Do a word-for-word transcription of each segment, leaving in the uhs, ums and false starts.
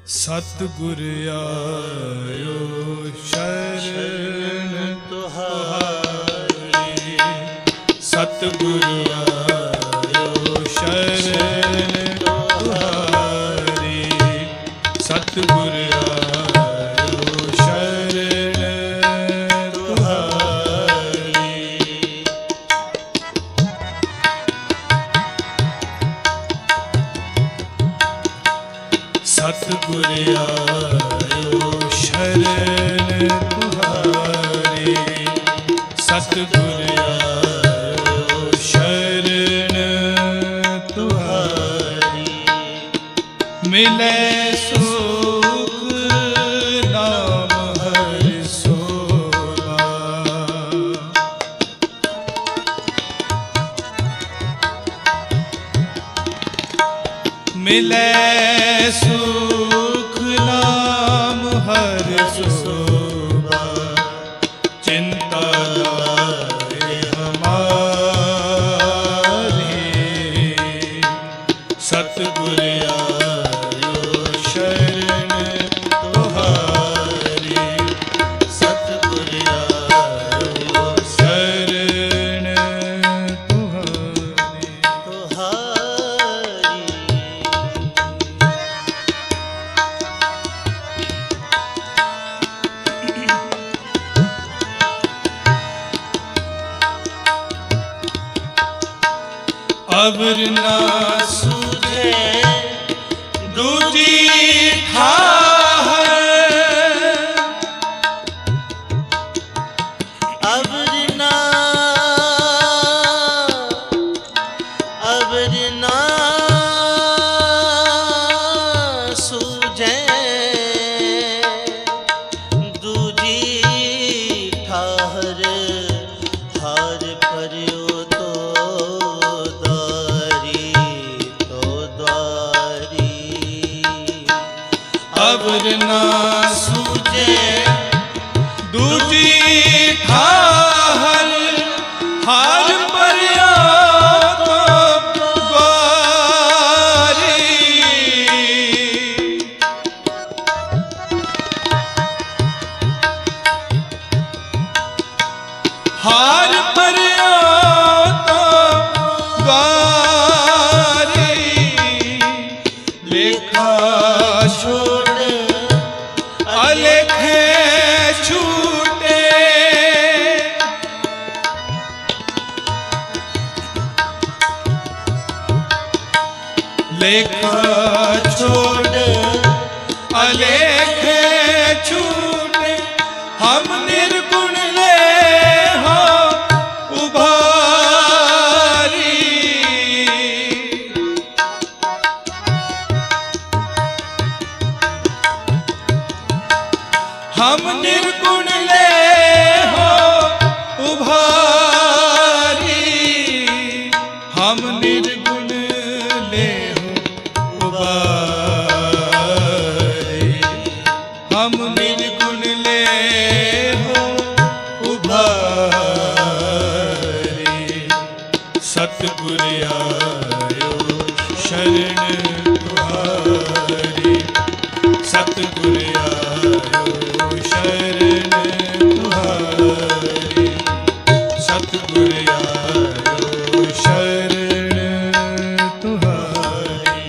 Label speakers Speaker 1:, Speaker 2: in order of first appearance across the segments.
Speaker 1: सतगुर आयो शरण तुहारी, सतगुर आयो शरण तुहारी, सतगुर आयो शरण तुहारी। सतगुर आयो शरण तुहारी, सतगुर आयो शरण तुहारी। मिले सुख नाम हर सोवा, मिले सुख नाम हर सोवा। चिंता लाए हमारी, सतगुर आयो शरण तुहारी, सतगुर आयो शरण तुहारी तुहारी। अवर ना सूझे दूजी ठाह,
Speaker 2: अवर ना अवर ना सूझे दूजी ठाहर। हार पर्यो तो द्वारी तो द्वारी।
Speaker 1: अवर ना सूझे दूजी ठाहर, हार पर्या तो द्वारी। हार पर्या तो द्वारी। लेखा छोड़ अलेखे छूटे, लेखा छोड़ अलेखे छूटे। हम निर्गुण ले हो उभारी, हम निर्गुण ले हो उभारी, हम निर्गुण ले हो उभारी, हम निर्गुण ले हो उभारी। सतगुर आयो शरण तुहारी, सतगुर आयो शरण तुहारी, सतगुर आयो शरण तुहारी।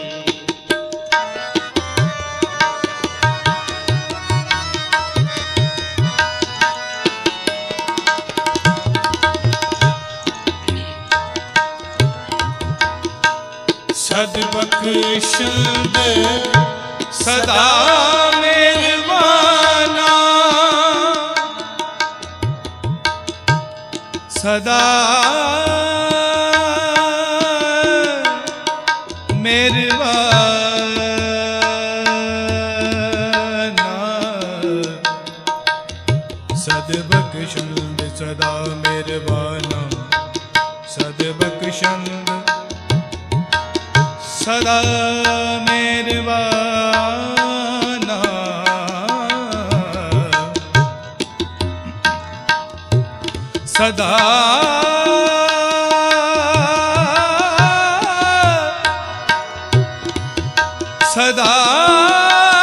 Speaker 1: सद्बख्शंद सदा मेहरबाना, सदा मेहरबाना। सद्बख्शंद सदा मेहरबाना, सद्बख्शंद सदा मेहरबाना। सदा सदा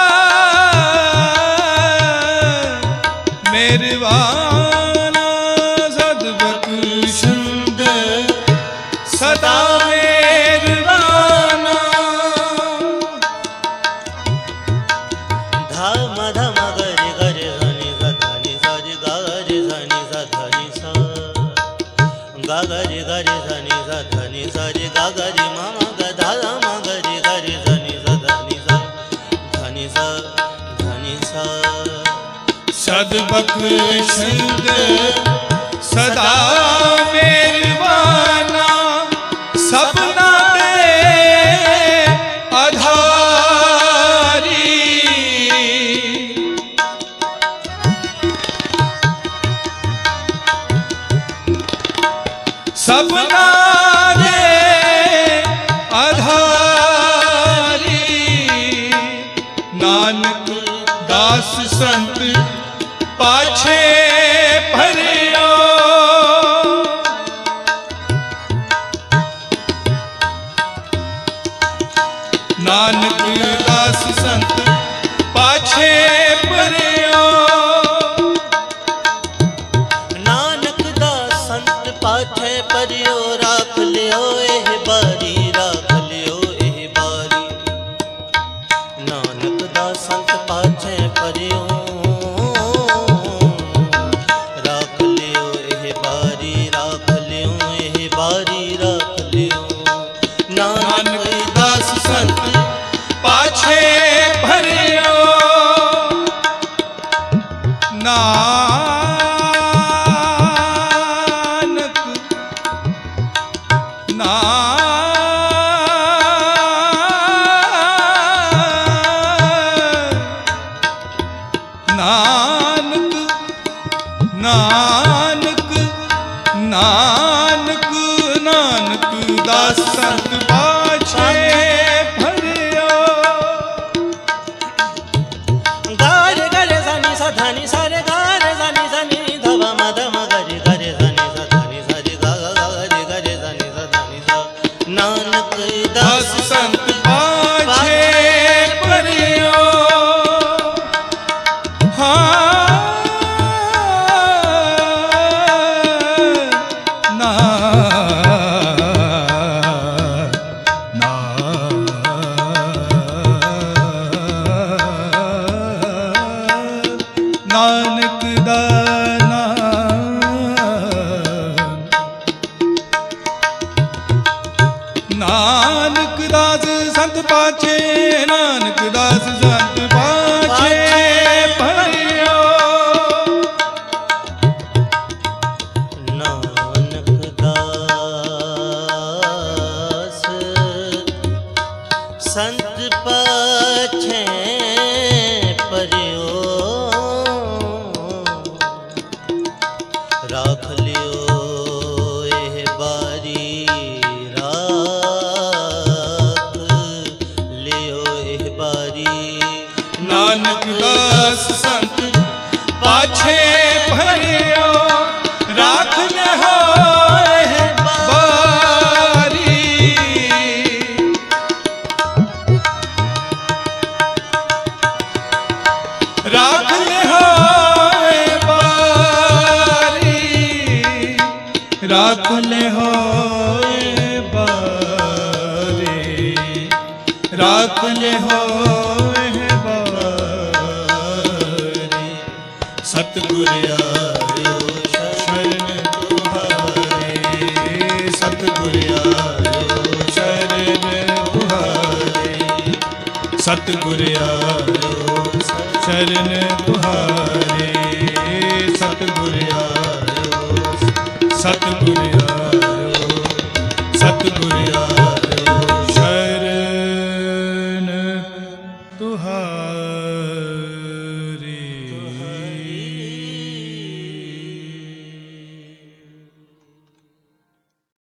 Speaker 2: गा ग रे ग रे ध नि सा ध नि सा रे गा ग रे मा मा ग धा धा मा ग रे ग रे ध नि सा ध नि सा ध नि सा ध नि सा
Speaker 1: सदबख्शिंद सदा मेहरबाना सबना दे आधारी सबना दे आधारी नानक दास संत पाछे भरियो नानक दास संत पाछे भरियो
Speaker 2: नानक दास संत पाछे परियो राख लियो एह बारी राख लियो एह बारी नानक दास संत पाछे परियो राख लियो एह बारी राख लियो एह बारी राख लियो
Speaker 1: नानक दास संत पाछे भरियो नानक नानक नानक नानक नानक दास संत पाछे भरियो
Speaker 2: गा रे ग रे सा नि सा ध नि सा रे गा रे सा नि सा नि ध व म ध म ग रे ग रे सा नि सा ध नि सा रे गा गा गा रे ग रे सा नि सा ध नि सा नानक
Speaker 1: दास
Speaker 2: दास
Speaker 1: संत पाछे भरियो नानक दाना नानक दास संत पाछे नानक दास संत पाछे भरियो
Speaker 2: नानक दास संत पाछे परियो राख लियो एह बारी राख लियो एह बारी
Speaker 1: नानक दास संत पाछे भरियो राख ले हो बारी राख ले हो बारी राख ले हो बारी राख ले हो बारी सतगुर आयो शरण तुहारे सतगुर आयो शरण तुहारे सतगुर आयो शरण तुहारे सतगुर आयो सतगुर आयो सतगुर आयो शरण तुहारे।